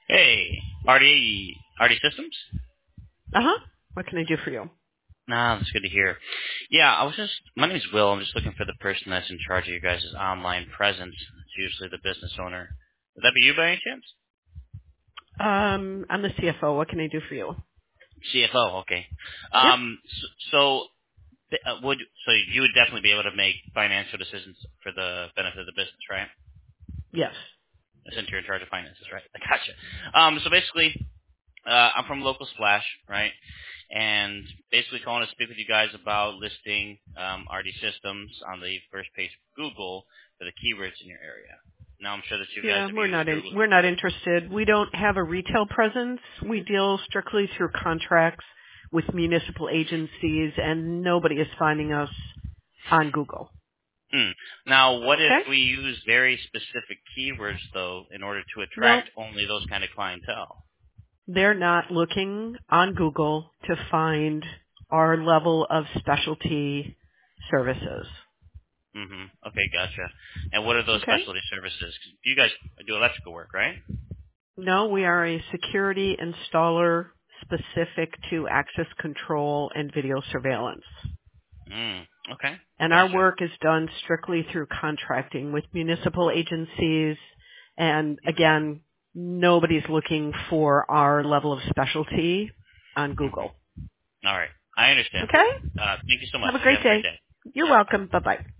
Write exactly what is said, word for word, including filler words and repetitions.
Hey, R D, R D Systems? Uh-huh. What can I do for you? Nah, that's good to hear. Yeah, I was just, my name is Will. I'm just looking for the person that's in charge of your guys' online presence. It's usually the business owner. Would that be you by any chance? Um, I'm the C F O. What can I do for you? C F O, okay. Yep. Um, so, so uh, would so you would definitely be able to make financial decisions for the benefit of the business, right? Yes. Since you're in charge of finances, right? I gotcha. Um, so basically, Uh, I'm from Local Splash, right? And basically calling to speak with you guys about listing um, R D Systems on the first page of Google for the keywords in your area. Now I'm sure that you guys Yeah, have we're used not in, Google. we're not interested. We don't have a retail presence. We deal strictly through contracts with municipal agencies, and nobody is finding us on Google. Hmm. Now, what if Okay? we use very specific keywords, though, in order to No, attract only those kind of clientele? they're not looking on Google to find our level of specialty services. Mm-hmm. Okay, gotcha. And what are those Okay? specialty services? 'Cause you guys do electrical work, right? No, we are a security installer specific to access control and video surveillance. Mm. Okay, And our gotcha. work is done strictly through contracting with municipal agencies. And again, nobody's looking for our level of specialty on Mm-hmm. Google. All right, I understand. Okay? Uh, thank you so much. Have a You great have a great day. day. You're Yep. Bye. welcome. Bye-bye.